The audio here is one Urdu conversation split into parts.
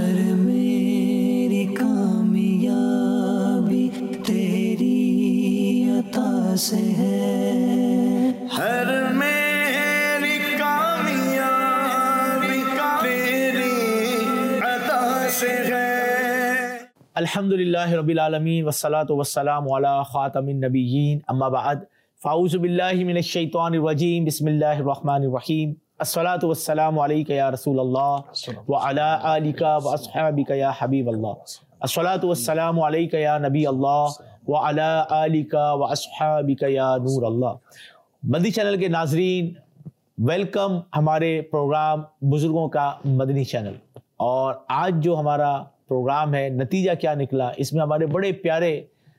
ہر میری کامیابی تیری عطا سے ہے، ہر میری کامیابی تیری عطا سے ہے۔ الحمدللہ رب العالمین والصلاة والسلام علی خاتم النبیین، اما بعد فاعوذ باللہ من الشیطان الرجیم، بسم اللہ الرحمن الرحیم۔ الصلاة والسلام علیک یا رسول اللہ وعلی آلک واصحابک یا حبیب اللہ، الصلاة والسلام علیک یا نبی اللہ وعلی آلک واصحابک یا نور اللہ۔ مدنی چینل کے ناظرین، ویلکم ہمارے پروگرام بزرگوں کا مدنی چینل۔ اور آج جو ہمارا پروگرام ہے نتیجہ کیا نکلا، اس میں ہمارے بڑے پیارے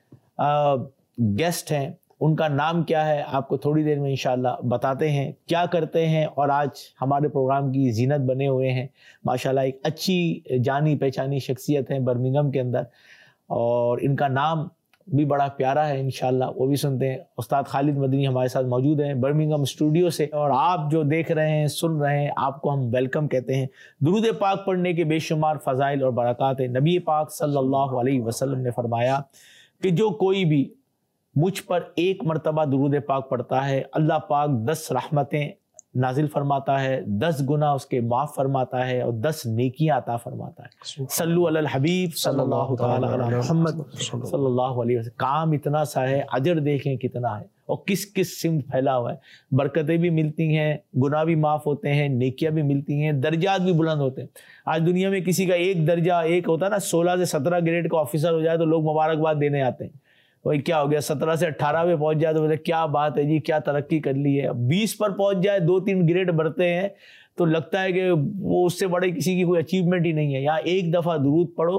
گیسٹ ہیں، ان کا نام کیا ہے آپ کو تھوڑی دیر میں انشاءاللہ بتاتے ہیں، کیا کرتے ہیں، اور آج ہمارے پروگرام کی زینت بنے ہوئے ہیں ماشاءاللہ۔ ایک اچھی جانی پہچانی شخصیت ہیں برمنگھم کے اندر، اور ان کا نام بھی بڑا پیارا ہے انشاءاللہ، وہ بھی سنتے ہیں۔ استاد خالد مدنی ہمارے ساتھ موجود ہیں برمنگھم اسٹوڈیو سے، اور آپ جو دیکھ رہے ہیں سن رہے ہیں آپ کو ہم ویلکم کہتے ہیں۔ درود پاک پڑھنے کے بے شمار فضائل اور برکات ہیں۔ نبی پاک صلی اللہ علیہ وسلم نے فرمایا کہ جو کوئی بھی مجھ پر ایک مرتبہ درود پاک پڑھتا ہے، اللہ پاک 10 رحمتیں نازل فرماتا ہے، 10 گناہ اس کے معاف فرماتا ہے، اور 10 نیکیاں عطا فرماتا ہے۔ صلو علی الحبیب صلی اللہ تعالی علی محمد صلی اللہ علیہ وسلم۔ کام اتنا سا ہے، اجر دیکھیں کتنا ہے، اور کس کس سمت پھیلا ہوا ہے۔ برکتیں بھی ملتی ہیں، گناہ بھی معاف ہوتے ہیں، نیکیاں بھی ملتی ہیں، درجات بھی بلند ہوتے ہیں۔ آج دنیا میں کسی کا ایک درجہ، ایک ہوتا ہے نا 16 سے 17 گریڈ کا آفیسر ہو جائے تو لوگ مبارکباد دینے آتے ہیں، وہی کیا ہو گیا 17 سے 18 پہ پہنچ جائے تو بولے کیا بات ہے جی، کیا ترقی کر لی ہے۔ 20 پر پہنچ جائے، 2-3 گریڈ بڑھتے ہیں تو لگتا ہے کہ وہ اس سے بڑے کسی کی کوئی اچیومنٹ ہی نہیں ہے۔ یہاں ایک دفعہ درود پڑھو،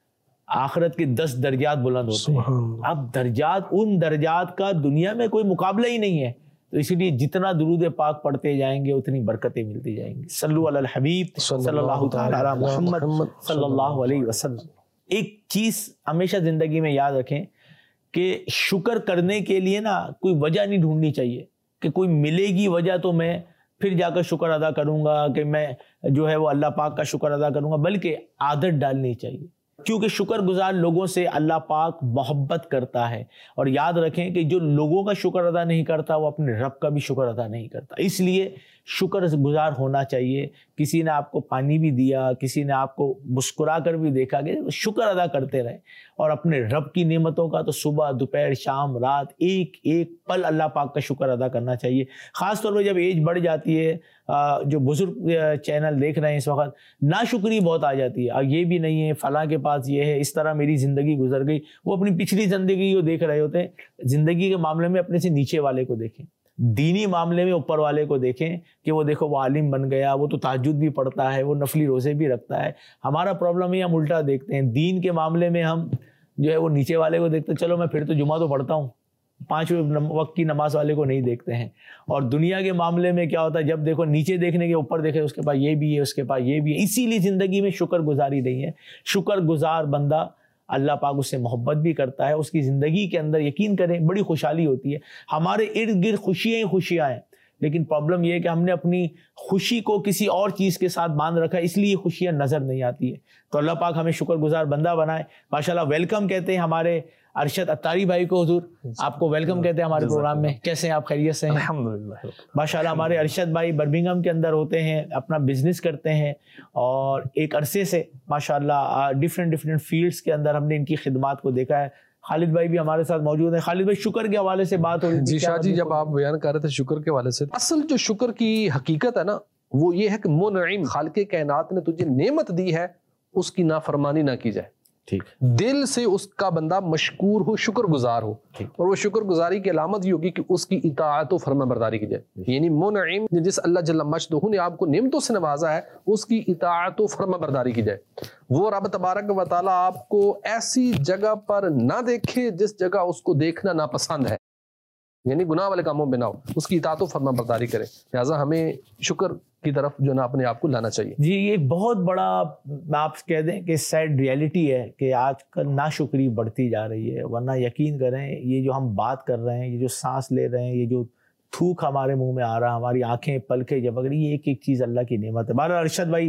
آخرت کے 10 درجات بلند ہوتے ہیں۔ اب درجات، ان درجات کا دنیا میں کوئی مقابلہ ہی نہیں ہے، تو اسی لیے جتنا درود پاک پڑھتے جائیں گے اتنی برکتیں ملتی جائیں گی۔ صلو علی الحبیب صلی اللہ تعالی علی محمد صلی اللہ علیہ وسلم۔ ایک چیز ہمیشہ زندگی میں یاد رکھیں کہ شکر کرنے کے لیے نا کوئی وجہ نہیں ڈھونڈنی چاہیے کہ کوئی ملے گی وجہ تو میں پھر جا کر شکر ادا کروں گا، کہ میں جو ہے وہ اللہ پاک کا شکر ادا کروں گا، بلکہ عادت ڈالنی چاہیے، کیونکہ شکر گزار لوگوں سے اللہ پاک محبت کرتا ہے۔ اور یاد رکھیں کہ جو لوگوں کا شکر ادا نہیں کرتا وہ اپنے رب کا بھی شکر ادا نہیں کرتا۔ اس لیے شکر گزار ہونا چاہیے۔ کسی نے آپ کو پانی بھی دیا، کسی نے آپ کو مسکرا کر بھی دیکھا، کہ شکر ادا کرتے رہیں، اور اپنے رب کی نعمتوں کا تو صبح دوپہر شام رات ایک ایک پل اللہ پاک کا شکر ادا کرنا چاہیے۔ خاص طور پہ جب ایج بڑھ جاتی ہے، جو بزرگ چینل دیکھ رہے ہیں اس وقت، ناشکری بہت آ جاتی ہے، اور یہ بھی نہیں ہے فلاں کے پاس یہ ہے، اس طرح میری زندگی گزر گئی۔ وہ اپنی پچھلی زندگی کو دیکھ رہے ہوتے ہیں۔ زندگی کے معاملے میں اپنے سے نیچے والے کو دیکھیں، دینی معاملے میں اوپر والے کو دیکھیں کہ وہ دیکھو وہ عالم بن گیا، وہ تو تہجد بھی پڑھتا ہے، وہ نفلی روزے بھی رکھتا ہے۔ ہمارا پرابلم ہے ہم الٹا دیکھتے ہیں، دین کے معاملے میں ہم جو ہے وہ نیچے والے کو دیکھتے ہیں، چلو میں پھر تو جمعہ تو پڑھتا ہوں، 5 وقت کی نماز والے کو نہیں دیکھتے ہیں۔ اور دنیا کے معاملے میں کیا ہوتا ہے، جب دیکھو نیچے دیکھنے کے اوپر دیکھے اس کے پاس یہ بھی ہے، اس کے پاس یہ بھی ہے۔ اسی لیے زندگی میں شکر گزاری نہیں ہے۔ شکر گزار بندہ اللہ پاک اس سے محبت بھی کرتا ہے، اس کی زندگی کے اندر یقین کریں بڑی خوشحالی ہوتی ہے۔ ہمارے ارد گرد خوشیاں ہی خوشیاں ہیں، لیکن پرابلم یہ ہے کہ ہم نے اپنی خوشی کو کسی اور چیز کے ساتھ باندھ رکھا ہے، اس لیے خوشیاں نظر نہیں آتی ہے۔ تو اللہ پاک ہمیں شکر گزار بندہ بنائے۔ ماشاءاللہ ویلکم کہتے ہیں ہمارے ارشد اتاری بھائی کو، حضور آپ کو ویلکم کہتے ہیں ہمارے پروگرام میں۔ کیسے ہیں آپ، خیریت سے ہیں؟ الحمدللہ ماشاءاللہ ہمارے ارشد بھائی برمنگھم کے اندر ہوتے ہیں، اپنا بزنس کرتے ہیں، اور ایک عرصے سے ماشاءاللہ ڈفرینٹ فیلڈز کے اندر ہم نے ان کی خدمات کو دیکھا ہے۔ خالد بھائی بھی ہمارے ساتھ موجود ہیں۔ خالد بھائی شکر کے حوالے سے بات ہو رہی تھی۔ جی شاہ جی، جب آپ بیان کر رہے تھے شکر کے حوالے سے، اصل جو شکر کی حقیقت ہے نا وہ یہ ہے کہ منعم، خالق کائنات نے تجھے نعمت دی ہے، اس کی نافرمانی نہ کی جائے۔ ٹھیک، دل سے اس کا بندہ مشکور ہو، شکر گزار ہو، اور وہ شکر گزاری کی علامت یہ ہوگی کہ اس کی اطاعت و فرما برداری کی جائے۔ یعنی منعم، جس اللہ جل مجدہ نے آپ کو نعمتوں سے نوازا ہے، اس کی اطاعت و فرما برداری کی جائے۔ وہ رب تبارک و تعالیٰ آپ کو ایسی جگہ پر نہ دیکھے جس جگہ اس کو دیکھنا ناپسند ہے، یعنی گناہ والے کاموں میں نہ ہو، اس کی اطاعت و فرما برداری کرے۔ لہٰذا ہمیں شکر کی طرف جو نا اپنے آپ کو لانا چاہیے۔ جی یہ بہت بڑا آپ کہہ دیں کہ سیڈ ریئلٹی ہے کہ آج کل ناشکری بڑھتی جا رہی ہے، ورنہ یقین کریں یہ جو ہم بات کر رہے ہیں، یہ جو سانس لے رہے ہیں، یہ جو تھوک ہمارے منہ میں آ رہا ہے، ہماری آنکھیں پلکیں جھپک رہی، یہ ایک ایک چیز اللہ کی نعمت ہے۔ بہرحال ارشد بھائی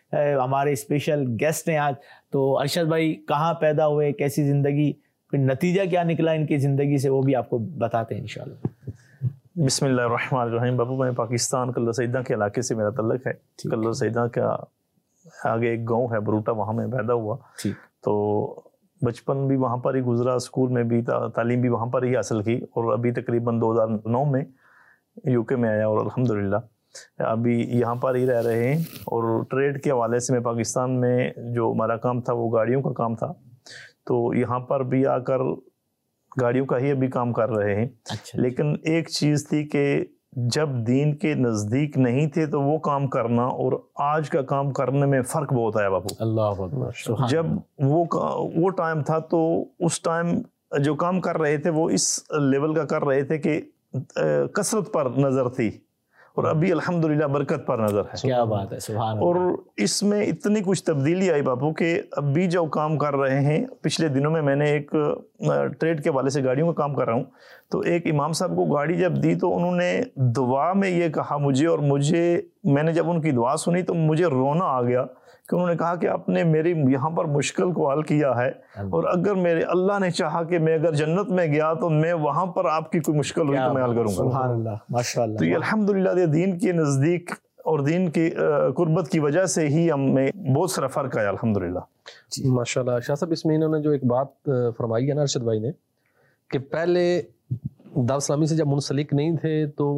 ہمارے اسپیشل گیسٹ ہیں آج. تو ارشد بھائی کہاں پیدا ہوئے, کیسی زندگی, پھر نتیجہ کیا نکلا ان کی زندگی سے, وہ بھی آپ کو بتاتے ہیں انشاءاللہ. بسم اللہ الرحمن الرحیم. بابو میں پاکستان کلر سیدہ کے علاقے سے میرا تعلق ہے. کلر سیدہ کا آگے ایک گاؤں ہے بروٹا, وہاں میں پیدا ہوا. تو بچپن بھی وہاں پر ہی گزرا, اسکول میں بھی تعلیم بھی وہاں پر ہی حاصل کی, اور ابھی تقریباً 2009 میں یو کے میں آیا, اور الحمدللہ ابھی یہاں پر ہی رہ رہے ہیں. اور ٹریڈ کے حوالے سے میں پاکستان میں جو ہمارا کام تھا وہ گاڑیوں کا کام تھا, تو یہاں پر بھی آ کر گاڑیوں کا ہی ابھی کام کر رہے ہیں. لیکن ایک چیز تھی کہ جب دین کے نزدیک نہیں تھے تو وہ کام کرنا اور آج کا کام کرنے میں فرق بہت آیا باپو. اللہ اکبر. جب وہ ٹائم تھا تو اس ٹائم جو کام کر رہے تھے وہ اس لیول کا کر رہے تھے کہ کثرت پر نظر تھی, اور ابھی الحمدللہ برکت پر نظر ہے. کیا بات ہے, سبحان اللہ. اور اس میں اتنی کچھ تبدیلی آئی باپو کہ ابھی جو کام کر رہے ہیں, پچھلے دنوں میں نے ایک ٹریڈ کے حوالے سے گاڑیوں کا کام کر رہا ہوں, تو ایک امام صاحب کو گاڑی جب دی تو انہوں نے دعا میں یہ کہا مجھے, اور میں نے جب ان کی دعا سنی تو مجھے رونا آ گیا کہ انہوں نے کہا کہ آپ نے میری یہاں پر مشکل کو حل کیا ہے, اور اگر میرے اللہ نے چاہا کہ میں اگر جنت میں گیا تو میں وہاں پر آپ کی کوئی مشکل ہوئی تو میں حل کروں گا. سبحان اللہ, ماشاءاللہ. تو یہ الحمدللہ دین کے نزدیک اور دین کی قربت کی وجہ سے ہی ہم میں بہت سارا فرق آیا الحمدللہ. ماشاءاللہ. شاہ صاحب اس میں انہوں نے جو ایک بات فرمائی ہے نا ارشد بھائی نے, کہ پہلے دعوت اسلامی سے جب منسلک نہیں تھے تو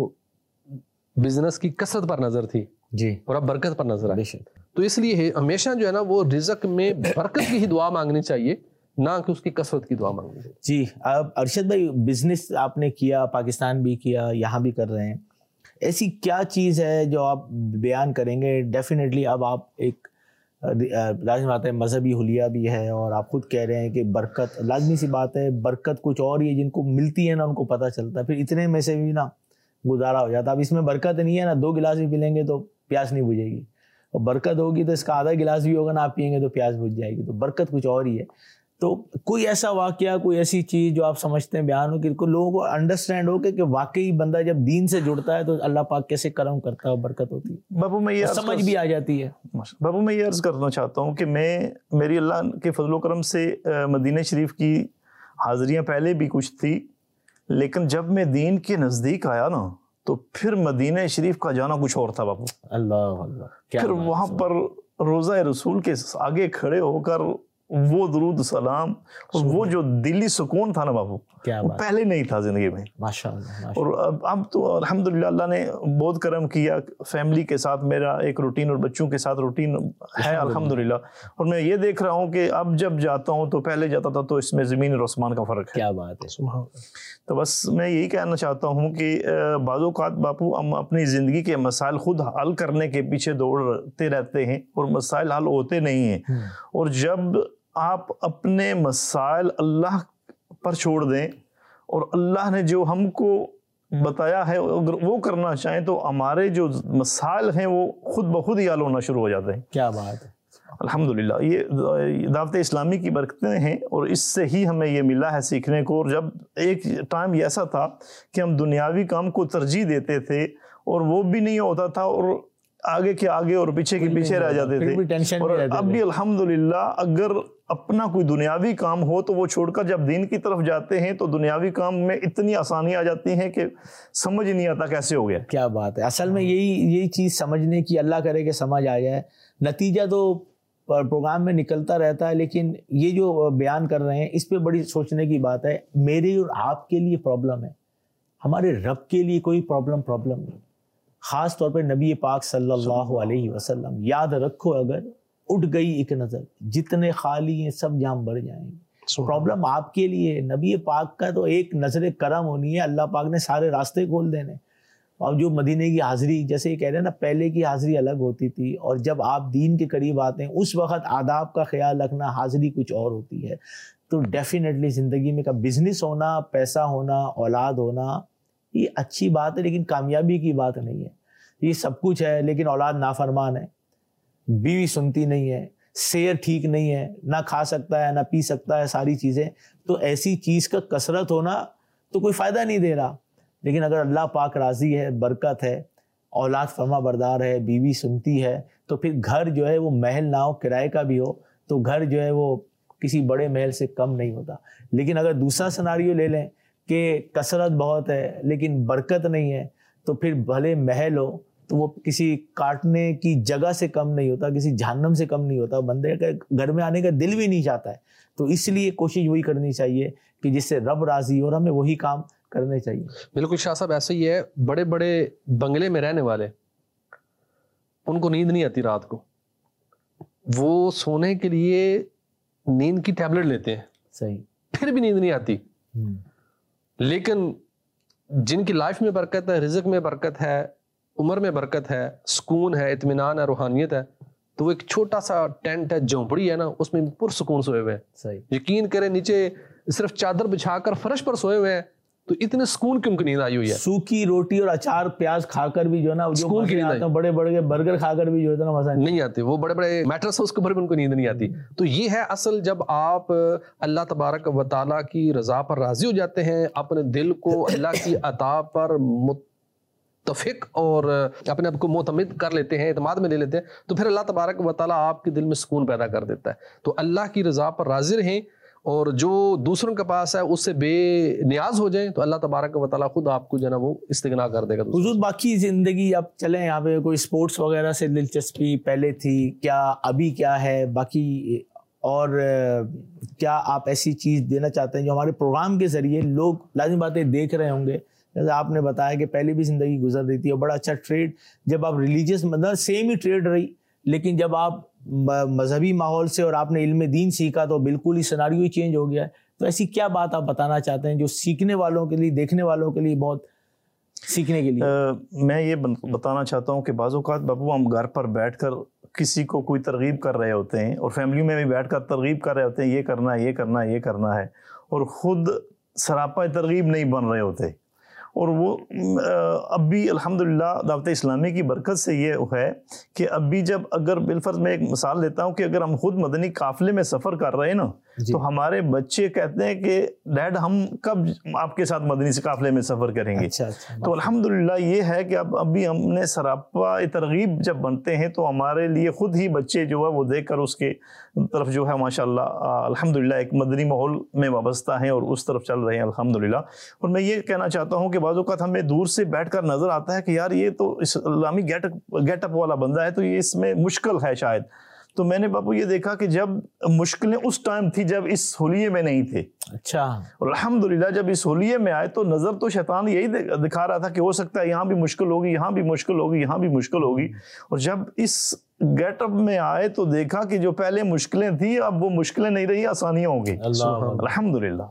بزنس کی کثرت پر نظر تھی جی, اور اب برکت پر نظر ہے. تو اس لیے ہمیشہ جو ہے نا وہ رزق میں برکت کی ہی دعا مانگنی چاہیے, نہ کہ اس کی کثرت کی دعا مانگنی چاہیے. جی. اب ارشد بھائی بزنس آپ نے کیا, پاکستان بھی کیا, یہاں بھی کر رہے ہیں, ایسی کیا چیز ہے جو آپ بیان کریں گے؟ ڈیفینیٹلی اب آپ ایک لازمی بات ہے, مذہبی حلیہ بھی ہے, اور آپ خود کہہ رہے ہیں کہ برکت, لازمی سی بات ہے, برکت کچھ اور ہی ہے, جن کو ملتی ہے نا ان کو پتہ چلتا ہے, پھر اتنے میں سے بھی نا گزارا ہو جاتا. اب اس میں برکت نہیں ہے نا, 2 گلاس بھی پی لیں گے تو پیاس نہیں بجھے گی, اور برکت ہوگی تو اس کا آدھا گلاس بھی ہوگا نا آپ پئیں گے تو پیاس بجھ جائے گی. تو برکت کچھ اور ہی ہے. تو کوئی ایسا واقعہ, کوئی ایسی چیز جو آپ سمجھتے ہیں بیان ہو کہ لوگوں کو انڈرسٹینڈ ہو کہ واقعی بندہ جب دین سے جڑتا ہے تو اللہ پاک کیسے کرم کرتا ہے, برکت ہوتی ہے, بابو میں یہ سمجھ بھی آ جاتی ہے. بابو میں یہ عرض کرنا چاہتا ہوں کہ میری اللہ کے فضل و کرم سے مدینہ شریف کی حاضریاں پہلے بھی کچھ تھی, لیکن جب میں دین کے نزدیک آیا نا تو پھر مدینہ شریف کا جانا کچھ اور تھا باپو. اللہ اللہ. پھر وہاں پر روضہ رسول کے آگے کھڑے ہو کر وہ درود سلام, اور وہ جو دلی سکون تھا نا باپو, وہ پہلے نہیں تھا زندگی میں. ماشاءاللہ. اور اب تو الحمدللہ اللہ نے بہت کرم کیا, فیملی کے ساتھ میرا ایک روٹین اور بچوں کے ساتھ روٹین ہے الحمدللہ. اور میں یہ دیکھ رہا ہوں کہ اب جب جاتا ہوں تو پہلے جاتا تھا تو اس میں زمین اور آسمان کا فرق ہے. کیا بات ہے. تو بس میں یہی کہنا چاہتا ہوں کہ بعض اوقات باپو ہم اپنی زندگی کے مسائل خود حل کرنے کے پیچھے دوڑتے رہتے ہیں اور مسائل حل ہوتے نہیں ہیں. اور جب آپ اپنے مسائل اللہ پر چھوڑ دیں اور اللہ نے جو ہم کو بتایا ہے اگر وہ کرنا چاہیں تو ہمارے جو مسائل ہیں وہ خود بخود ہی حل ہونا شروع ہو جاتے ہیں. کیا بات ہے. الحمدللہ یہ دعوت اسلامی کی برکتیں ہیں, اور اس سے ہی ہمیں یہ ملا ہے سیکھنے کو. اور جب ایک ٹائم ایسا تھا کہ ہم دنیاوی کام کو ترجیح دیتے تھے اور وہ بھی نہیں ہوتا تھا, اور آگے کے آگے اور پیچھے کے پیچھے رہ جاتے تھے. اور اب بھی الحمدللہ اگر اپنا کوئی دنیاوی کام ہو تو وہ چھوڑ کر جب دین کی طرف جاتے ہیں تو دنیاوی کام میں اتنی آسانی آ جاتی ہیں کہ سمجھ نہیں آتا کیسے ہو گیا. کیا بات ہے. اصل میں یہی چیز سمجھنے کی, اللہ کرے کہ سمجھ آ جائے. نتیجہ تو پروگرام میں نکلتا رہتا ہے, لیکن یہ جو بیان کر رہے ہیں اس پہ بڑی سوچنے کی بات ہے. میری اور آپ کے لیے پرابلم ہے, ہمارے رب کے لیے کوئی پرابلم نہیں. خاص طور پہ نبی پاک صلی اللہ علیہ وسلم, یاد رکھو اگر اٹھ گئی ایک نظر, جتنے خالی ہیں سب جام بھر جائیں گے. پرابلم آپ کے لیے, نبی پاک کا تو ایک نظر کرم ہونی ہے, اللہ پاک نے سارے راستے کھول دینے. اور جو مدینے کی حاضری, جیسے یہ کہہ رہے ہیں نا, پہلے کی حاضری الگ ہوتی تھی, اور جب آپ دین کے قریب آتے ہیں اس وقت آداب کا خیال رکھنا, حاضری کچھ اور ہوتی ہے. تو ڈیفینیٹلی زندگی میں کا بزنس ہونا, پیسہ ہونا, اولاد ہونا, یہ اچھی بات ہے, لیکن کامیابی کی بات نہیں ہے. یہ سب کچھ ہے لیکن اولاد نافرمان ہے, بیوی سنتی نہیں ہے, صحت ٹھیک نہیں ہے, نہ کھا سکتا ہے نہ پی سکتا ہے ساری چیزیں. تو ایسی چیز کا کثرت ہونا تو کوئی فائدہ نہیں دے رہا. لیکن اگر اللہ پاک راضی ہے, برکت ہے, اولاد فرما بردار ہے, بیوی سنتی ہے, تو پھر گھر جو ہے وہ محل نہ ہو, کرائے کا بھی ہو, تو گھر جو ہے وہ کسی بڑے محل سے کم نہیں ہوتا. لیکن اگر دوسرا سناریو لے لیں کہ کثرت بہت ہے لیکن برکت نہیں ہے, تو پھر بھلے محل ہو تو وہ کسی کاٹنے کی جگہ سے کم نہیں ہوتا, کسی جہنم سے کم نہیں ہوتا. بندے کا گھر میں آنے کا دل بھی نہیں چاہتا ہے. تو اس لیے کوشش وہی کرنی چاہیے کہ جس سے رب راضی ہو, اور ہمیں وہی کام کرنے چاہیے. بالکل شاہ صاحب ایسے ہی ہے, بڑے بڑے بنگلے میں رہنے والے ان کو نیند نہیں آتی رات کو, وہ سونے کے لیے نیند کی ٹیبلٹ لیتے ہیں, صحیح, پھر بھی نیند نہیں آتی. لیکن جن کی لائف میں برکت ہے, رزق میں برکت ہے, عمر میں برکت ہے, سکون ہے, اطمینان ہے, روحانیت ہے, تو وہ ایک چھوٹا سا ٹینٹ ہے, جھونپڑی ہے نا, اس میں پرسکون سوئے ہوئے ہیں. صحیح, یقین کریں نیچے صرف چادر بچھا کر فرش پر سوئے ہوئے ہیں, تو اتنے سکون کی ان کی نیند آئی ہوئی ہے. سوکھی روٹی اور اچار پیاز کھا کر بھی جو ہے نا سکون کی نیند آئی, بڑے بڑے برگر کھا کر بھی جو ہے نا مزہ نہیں آتی. وہ بڑے بڑے میٹرس اس کے اوپر بھی ان کو نیند نہیں آتی. تو یہ ہے اصل, جب آپ اللہ تبارک و تعالیٰ کی رضا پر راضی ہو جاتے ہیں, اپنے دل کو اللہ کی عطا پر متفق اور اپنے آپ کو معتمد کر لیتے ہیں, اعتماد میں لے لیتے ہیں, تو پھر اللہ تبارک و تعالیٰ آپ کے دل میں سکون پیدا کر دیتا ہے. تو اللہ کی رضا پر راضی رہیں, اور جو دوسروں کے پاس ہے اس سے بے نیاز ہو جائیں, تو اللہ تبارک و تعالیٰ خود آپ کو جو ہے نا وہ استغنا کر دے گا. حضور باقی زندگی اب چلیں, یہاں پہ کوئی سپورٹس وغیرہ سے دلچسپی پہلے تھی کیا, ابھی کیا ہے باقی, اور کیا آپ ایسی چیز دینا چاہتے ہیں جو ہمارے پروگرام کے ذریعے لوگ لازم باتیں دیکھ رہے ہوں گے؟ جیسے آپ نے بتایا کہ پہلے بھی زندگی گزر رہی تھی اور بڑا اچھا ٹریڈ, جب آپ ریلیجیس مطلب سیم ہی ٹریڈ رہی, لیکن جب آپ مذہبی ماحول سے اور آپ نے علم دین سیکھا تو بالکل ہی سیناریو ہی چینج ہو گیا ہے. تو ایسی کیا بات آپ بتانا چاہتے ہیں جو سیکھنے والوں کے لیے, دیکھنے والوں کے لیے بہت سیکھنے کے لیے؟ میں یہ بتانا چاہتا ہوں کہ بعض اوقات بابو ہم گھر پر بیٹھ کر کسی کو کوئی ترغیب کر رہے ہوتے ہیں, اور فیملی میں بھی بیٹھ کر ترغیب کر رہے ہوتے ہیں, یہ کرنا ہے, یہ کرنا ہے, یہ کرنا ہے, اور خود سراپا ترغیب نہیں بن رہے ہوتے. اور وہ اب بھی الحمدللہ دعوت اسلامی کی برکت سے یہ ہے کہ اب بھی جب اگر بالفرض میں ایک مثال دیتا ہوں کہ اگر ہم خود مدنی قافلے میں سفر کر رہے ہیں نا, تو ہمارے بچے کہتے ہیں کہ ڈیڈ ہم کب آپ کے ساتھ مدنی قافلے میں سفر کریں گے. تو الحمدللہ یہ ہے کہ اب بھی ہم نے سراپا ترغیب جب بنتے ہیں تو ہمارے لیے خود ہی بچے جو ہے وہ دیکھ کر اس کے طرف جو ہے ماشاءاللہ الحمدللہ ایک مدنی ماحول میں وابستہ ہیں اور اس طرف چل رہے ہیں الحمدللہ. اور میں یہ کہنا چاہتا ہوں کہ بعض اوقات ہمیں دور سے بیٹھ کر نظر آتا ہے کہ یار یہ تو اسلامی گیٹ اپ والا بندہ ہے, تو یہ اس میں مشکل ہے شاید. تو میں نے باپو یہ دیکھا کہ جب مشکلیں اس ٹائم تھی جب اس حلیے میں نہیں تھے. اچھا. اور الحمدللہ جب اس حلیے میں آئے تو نظر تو شیطان یہی دکھا رہا تھا کہ ہو سکتا ہے یہاں بھی مشکل ہوگی, یہاں بھی مشکل ہوگی, یہاں بھی مشکل ہوگی. اور جب اس گیٹ اپ میں آئے تو دیکھا کہ جو پہلے مشکلیں تھیں اب وہ مشکلیں نہیں رہی, آسانیاں ہوں گی. الحمدللہ.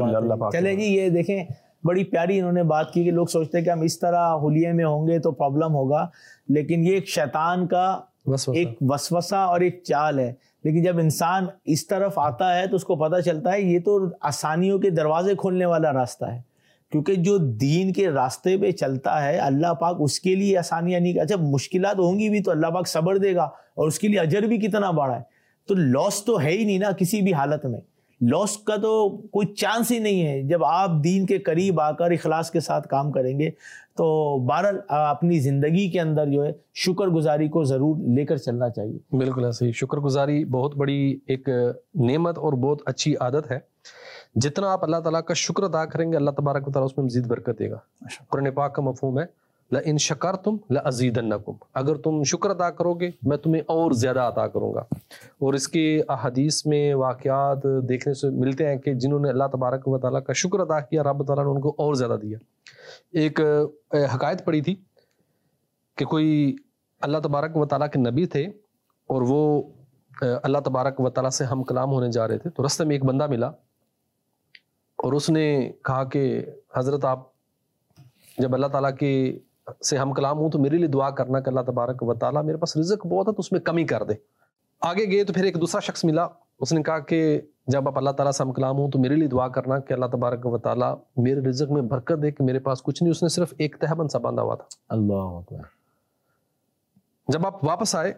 چلے جی, یہ دیکھیں بڑی پیاری انہوں نے بات کی کہ لوگ سوچتے ہیں کہ ہم اس طرح حلیے میں ہوں گے تو پرابلم ہوگا, لیکن یہ ایک شیطان کا ایک وسوسہ اور ایک چال ہے. لیکن جب انسان اس طرف آتا ہے تو اس کو پتہ چلتا ہے یہ تو آسانیوں کے دروازے کھولنے والا راستہ ہے, کیونکہ جو دین کے راستے پہ چلتا ہے اللہ پاک اس کے لیے آسانیاں نہیں. اچھا جب ہوں گی بھی تو اللہ پاک صبر دے گا اور اس کے لیے اجر بھی کتنا بڑا ہے. تو لاس تو ہے ہی نہیں نا کسی بھی حالت میں, لاس کا تو کوئی چانس ہی نہیں ہے. جب آپ دین کے قریب آ کر اخلاص کے ساتھ کام کریں گے تو بہرحال اپنی زندگی کے اندر جو ہے شکر گزاری کو ضرور لے کر چلنا چاہیے. بالکل ایسے ہی, شکر گزاری بہت بڑی ایک نعمت اور بہت اچھی عادت ہے. جتنا آپ اللہ تعالیٰ کا شکر ادا کریں گے اللہ تبارک و تعالیٰ اس میں مزید برکت دے گا. قرآن پاک کا مفہوم ہے لَإِن شَكَرْتُمْ لَأَزِيدَنَّكُمْ, اگر تم شکر ادا کرو گے میں تمہیں اور زیادہ عطا کروں گا. اور اس کے احادیث میں واقعات دیکھنے سے ملتے ہیں کہ جنہوں نے اللہ تبارک و تعالیٰ کا شکر ادا کیا رب تعالیٰ نے ان کو اور زیادہ دیا. ایک حکایت پڑھی تھی کہ کوئی اللہ تبارک و تعالیٰ کے نبی تھے اور وہ اللہ تبارک و تعالیٰ سے ہم کلام ہونے جا رہے تھے. تو راستے میں ایک بندہ ملا اور اس نے کہا کہ حضرت آپ جب اللہ تعالیٰ کے سے ہم کلام ہوں تو میرے لیے دعا کرنا کہ اللہ تبارک و تعالیٰ میرے پاس رزق بہت ہے تو اس میں کمی کر دے. آگے گئے تو پھر ایک دوسرا شخص ملا, اس نے کہا کہ جب آپ اللہ تعالیٰ سے ہم کلام ہوں تو میرے لیے دعا کرنا کہ اللہ تبارک و تعالیٰ میرے رزق میں برکت دے کہ میرے پاس کچھ نہیں. اس نے صرف ایک تہبند سا باندھا ہوا تھا. اللہ اکبر. جب آپ واپس آئے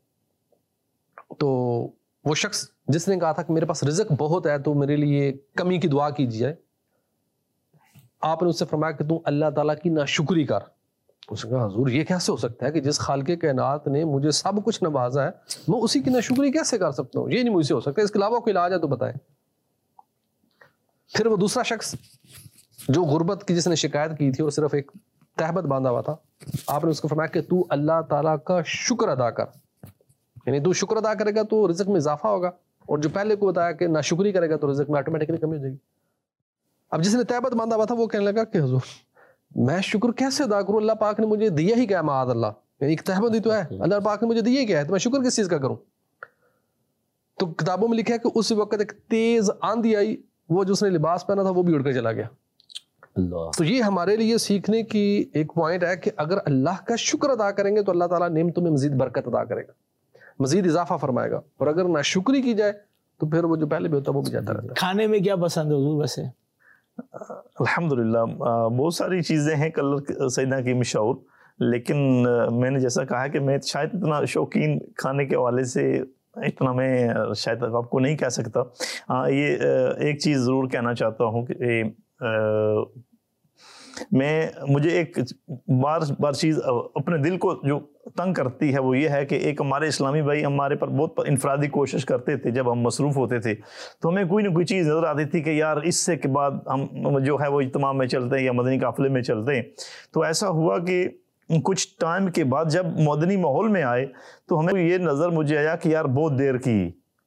تو وہ شخص جس نے کہا تھا کہ میرے پاس رزق بہت ہے تو میرے لیے کمی کی دعا کیجیے, آپ نے اس سے فرمایا کہ تم اللہ تعالیٰ کی ناشکری کر اس نے کہا حضور یہ کیسے ہو سکتا ہے کہ جس خالق کائنات نے مجھے سب کچھ نوازا ہے میں اسی کی ناشکری کیسے کر سکتا ہوں؟ یہ نہیں مجھ سے ہو سکتا، اس کے علاوہ کوئی علاج ہے تو بتائیں۔ پھر وہ دوسرا شخص جو غربت کی جس نے شکایت کی تھی اور صرف ایک تہبت باندھا ہوا تھا، آپ نے اس کو فرمایا کہ تو اللہ تعالیٰ کا شکر ادا کر، یعنی تو شکر ادا کرے گا تو رزق میں اضافہ ہوگا، اور جو پہلے کو بتایا کہ ناشکری کرے گا تو رزق میں آٹومیٹکلی کمی ہو جائے گی۔ اب جس نے تہبت باندھا ہوا تھا وہ کہنے لگا کہ حضور میں شکر کیسے ادا کروں، اللہ پاک نے مجھے دیا ہی کیا، معاذ اللہ، یعنی ایک تہبت ہی تو ہے، اللہ پاک نے مجھے دیا ہی کیا ہے، تو میں شکر کس چیز کا کروں؟ تو کتابوں میں لکھا ہے کہ اس وقت ایک تیز آندھی آئی، وہ جو اس نے لباس پہنا تھا وہ بھی اڑ کر چلا گیا۔ اللہ، تو یہ ہمارے لیے سیکھنے کی ایک پوائنٹ ہے کہ اگر اللہ کا شکر ادا کریں گے تو اللہ تعالیٰ نعمتوں میں مزید برکت ادا کرے گا، مزید اضافہ فرمائے گا، اور اگر ناشکری کی جائے تو پھر وہ جو پہلے بھی ہوتا ہے وہ بھی جاتا رہتا ہے۔ کھانے میں کیا پسند ہے حضور ویسے؟ الحمدللہ بہت ساری چیزیں ہیں کلر سیدنا کی مشہور، لیکن میں نے جیسا کہا کہ میں شاید اتنا شوقین کھانے کے حوالے سے اتنا میں شاید آپ کو نہیں کہہ سکتا۔ یہ ایک چیز ضرور کہنا چاہتا ہوں کہ مجھے ایک بار چیز اپنے دل کو جو تنگ کرتی ہے وہ یہ ہے کہ ایک ہمارے اسلامی بھائی ہمارے پر بہت انفرادی کوشش کرتے تھے، جب ہم مصروف ہوتے تھے تو ہمیں کوئی نہ کوئی چیز نظر آتی تھی کہ یار اس سے کے بعد ہم جو ہے وہ اجتماع میں چلتے ہیں یا مدنی قافلے میں چلتے ہیں۔ تو ایسا ہوا کہ کچھ ٹائم کے بعد جب مدنی ماحول میں آئے تو ہمیں یہ نظر مجھے آیا کہ یار بہت دیر کی،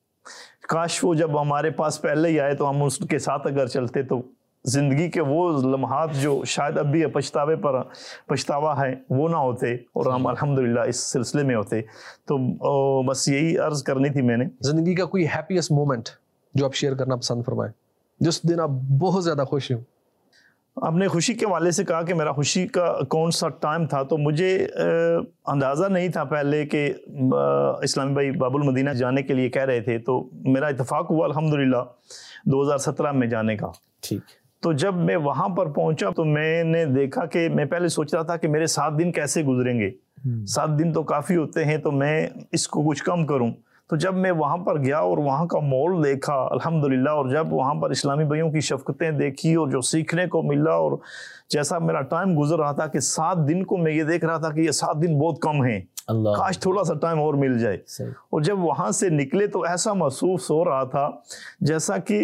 کاش وہ جب ہمارے پاس پہلے ہی آئے تو ہم اس کے ساتھ اگر چلتے تو زندگی کے وہ لمحات جو شاید اب بھی پچھتاوے پر پچھتاوا ہے وہ نہ ہوتے اور ہم الحمدللہ اس سلسلے میں ہوتے۔ تو بس یہی عرض کرنی تھی میں نے۔ زندگی کا کوئی ہیپیسٹ مومنٹ جو آپ شیئر کرنا پسند فرمائیں، جس دن آپ بہت زیادہ خوش ہوں؟ آپ نے خوشی کے حوالے سے کہا کہ میرا خوشی کا کون سا ٹائم تھا، تو مجھے اندازہ نہیں تھا پہلے کہ اسلامی بھائی باب المدینہ جانے کے لیے کہہ رہے تھے، تو میرا اتفاق ہوا الحمدللہ 2017 میں جانے کا۔ ٹھیک، تو جب میں وہاں پر پہنچا تو میں نے دیکھا کہ میں پہلے سوچ رہا تھا کہ میرے 7 دن کیسے گزریں گے، 7 دن تو کافی ہوتے ہیں تو میں اس کو کچھ کم کروں۔ تو جب میں وہاں پر گیا اور وہاں کا ماحول دیکھا الحمدللہ، اور جب وہاں پر اسلامی بھائیوں کی شفقتیں دیکھی اور جو سیکھنے کو ملا، اور جیسا میرا ٹائم گزر رہا تھا کہ 7 دن کو میں یہ دیکھ رہا تھا کہ یہ 7 دن بہت کم ہیں، کاش تھوڑا سا ٹائم اور مل جائے۔ اور جب وہاں سے نکلے تو ایسا محسوس ہو رہا تھا جیسا کہ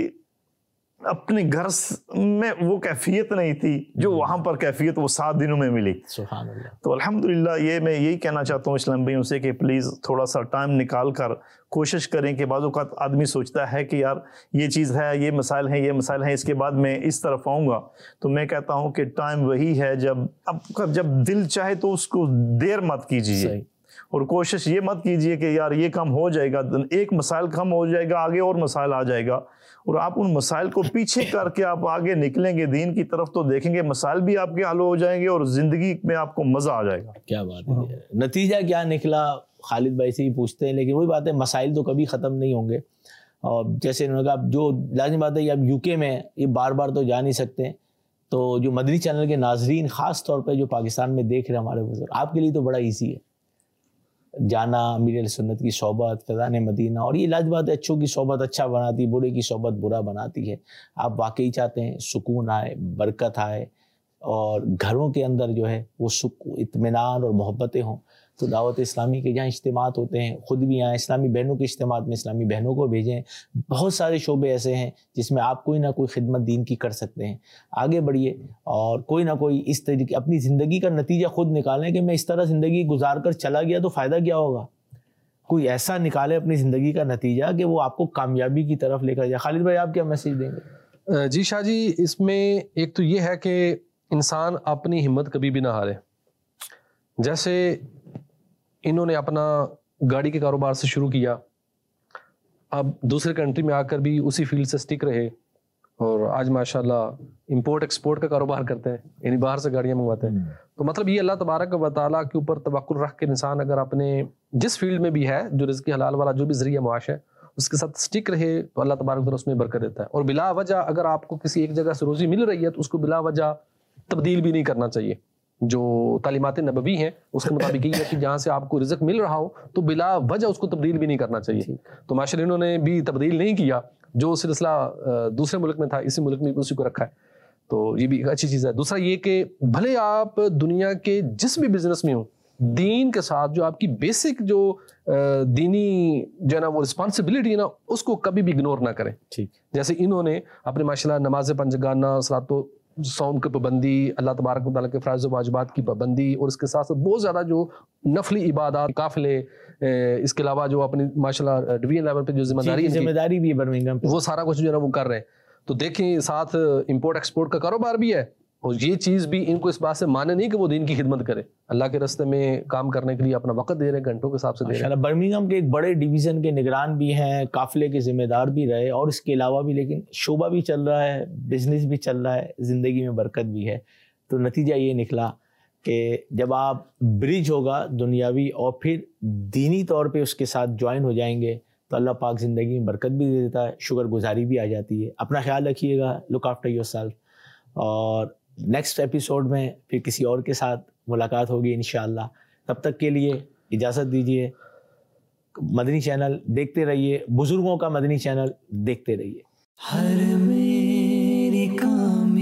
اپنے گھر میں وہ کیفیت نہیں تھی جو وہاں پر کیفیت وہ 7 دنوں میں ملی۔ سبحان اللہ۔ تو الحمدللہ یہ میں یہی کہنا چاہتا ہوں اسلام بھائیوں سے کہ پلیز تھوڑا سا ٹائم نکال کر کوشش کریں کہ بعض اوقات آدمی سوچتا ہے کہ یار یہ چیز ہے، یہ مسائل ہیں، یہ مسائل ہیں، اس کے بعد میں اس طرف آؤں گا۔ تو میں کہتا ہوں کہ ٹائم وہی ہے جب دل چاہے تو اس کو دیر مت کیجیے، اور کوشش یہ مت کیجئے کہ یار یہ کم ہو جائے گا، ایک مسائل کم ہو جائے گا، آگے اور مسائل آ جائے گا، اور آپ ان مسائل کو پیچھے کر کے آپ آگے نکلیں گے دین کی طرف تو دیکھیں گے مسائل بھی آپ کے حل ہو جائیں گے اور زندگی میں آپ کو مزہ آ جائے گا۔ کیا بات ہے، نتیجہ کیا نکلا خالد بھائی سے ہی پوچھتے ہیں، لیکن وہی بات ہے مسائل تو کبھی ختم نہیں ہوں گے، اور جیسے انہوں نے کہا جو لازمی بات ہے یہ اب UK میں یہ بار بار تو جا نہیں سکتے، تو جو مدنی چینل کے ناظرین خاص طور پہ جو پاکستان میں دیکھ رہے ہیں ہمارے بزرگ، آپ کے لیے تو بڑا ایزی ہے جانا، امیر علیہ سنت کی صحبت، فیضان مدینہ، اور یہ لاج بات ہے اچھوں کی صحبت اچھا بناتی، برے کی صحبت برا بناتی ہے۔ آپ واقعی چاہتے ہیں سکون آئے، برکت آئے، اور گھروں کے اندر جو ہے وہ سکون، اطمینان اور محبتیں ہوں، تو دعوت اسلامی کے جہاں اجتماعات ہوتے ہیں، خود بھی آئیں، اسلامی بہنوں کے اجتماعات میں اسلامی بہنوں کو بھیجیں۔ بہت سارے شعبے ایسے ہیں جس میں آپ کوئی نہ کوئی خدمت دین کی کر سکتے ہیں، آگے بڑھیے اور کوئی نہ کوئی اس طریقے اپنی زندگی کا نتیجہ خود نکالیں کہ میں اس طرح زندگی گزار کر چلا گیا تو فائدہ کیا ہوگا۔ کوئی ایسا نکالے اپنی زندگی کا نتیجہ کہ وہ آپ کو کامیابی کی طرف لے کر جائے۔ خالد بھائی آپ کیا میسیج دیں گے؟ جی شاہ جی، اس میں ایک تو یہ ہے کہ انسان اپنی ہمت کبھی بھی نہ ہارے۔ جیسے انہوں نے اپنا گاڑی کے کاروبار سے شروع کیا، اب دوسرے کنٹری میں آ کر بھی اسی فیلڈ سے سٹک رہے، اور آج ماشاءاللہ امپورٹ ایکسپورٹ کا کاروبار کرتے ہیں، یعنی باہر سے گاڑیاں منگواتے ہیں۔ تو مطلب یہ اللہ تبارک و تعالیٰ کے اوپر توکل رکھ کے انسان اگر اپنے جس فیلڈ میں بھی ہے، جو رزق حلال والا جو بھی ذریعہ معاش ہے، اس کے ساتھ سٹک رہے تو اللہ تبارک و تعالیٰ اس میں برکت دیتا ہے۔ اور بلا وجہ اگر آپ کو کسی ایک جگہ سے روزی مل رہی ہے تو اس کو بلا وجہ تبدیل بھی نہیں کرنا چاہیے۔ جو تعلیمات نبوی ہیں اس کے مطابق یہ ہے کہ جہاں سے آپ کو رزق مل رہا ہو تو بلا وجہ اس کو تبدیل بھی نہیں کرنا چاہیے۔ تو ماشاء اللہ انہوں نے بھی تبدیل نہیں کیا، جو سلسلہ دوسرے ملک میں تھا اسی ملک میں بھی اسی کو رکھا ہے۔ تو یہ بھی ایک اچھی چیز ہے. دوسرا یہ کہ بھلے آپ دنیا کے جس بھی بزنس میں ہوں, دین کے ساتھ جو آپ کی بیسک جو دینی جو ہے نا وہ رسپانسبلٹی ہے نا, اس کو کبھی بھی اگنور نہ کریں. ٹھیک. جیسے انہوں نے اپنے ماشاء اللہ نماز پنجگانہ, صلاۃ و صوم کی پابندی, اللہ تبارک و تعالیٰ کے فرائض و واجبات کی پابندی, اور اس کے ساتھ ساتھ بہت زیادہ جو نفلی عبادات, قافلے, اس کے علاوہ جو اپنی ماشاء اللہ ڈویژن لیول پہ جو ذمہ داری بھی ہے برمنگھم پہ, وہ سارا کچھ جو ہے نا وہ کر رہے ہیں. تو دیکھیں ساتھ امپورٹ ایکسپورٹ کا کاروبار بھی ہے, اور یہ چیز بھی ان کو اس بات سے مانے نہیں کہ وہ دین کی خدمت کرے, اللہ کے راستے میں کام کرنے کے لیے اپنا وقت دے رہے ہیں, گھنٹوں کے حساب سے دے رہے ہیں. برمنگھم کے ایک بڑے ڈویژن کے نگران بھی ہیں, قافلے کے ذمہ دار بھی رہے, اور اس کے علاوہ بھی لیکن شعبہ بھی چل رہا ہے, بزنس بھی چل رہا ہے, زندگی میں برکت بھی ہے. تو نتیجہ یہ نکلا کہ جب آپ برج ہوگا دنیاوی اور پھر دینی طور پہ اس کے ساتھ جوائن ہو جائیں گے تو اللہ پاک زندگی میں برکت بھی دے دیتا ہے, شکر گزاری بھی آ جاتی ہے. اپنا خیال رکھیے گا, لک آفٹر یور سیلف, اور نیکسٹ ایپیسوڈ میں پھر کسی اور کے ساتھ ملاقات ہوگی انشاءاللہ. تب تک کے لیے اجازت دیجیے. مدنی چینل دیکھتے رہیے, بزرگوں کا مدنی چینل دیکھتے رہیے. ہر میری کام